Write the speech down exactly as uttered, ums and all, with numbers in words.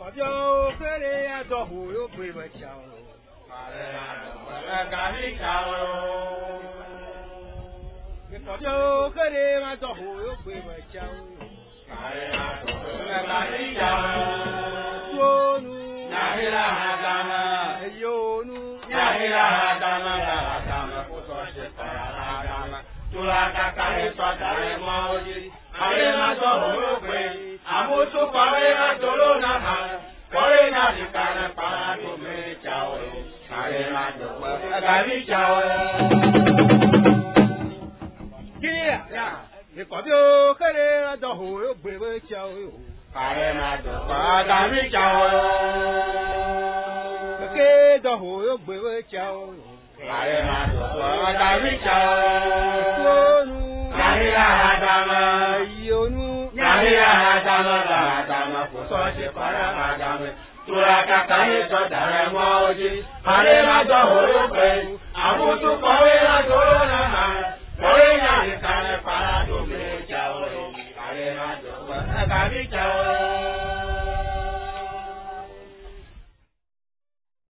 Yo, Kere, I don't hold your paper chow. Yo, Kere, I don't hold your paper chow. Yonu, Nahira Hadama, Yonu, Nahira Hadama, Hadama, Putoshi Hadama, Tulaka Kare Maudi, Arena Doro, Amusu Parena Dolona, Corena di Kana Patu Me Chao, Arena Doro, Gari Chao. Yeah, the Kodio Kare, the whole Baby Chow. Arena Doro, Gari Chao. The the whole Baby Chow. Arena Doro, Gari Chao. Nahira Hadama, Yonu, Nahira Hadama, Hadama, Putoshi Hadama, Tulaka Kare Maudi, Arena Doro, Amutu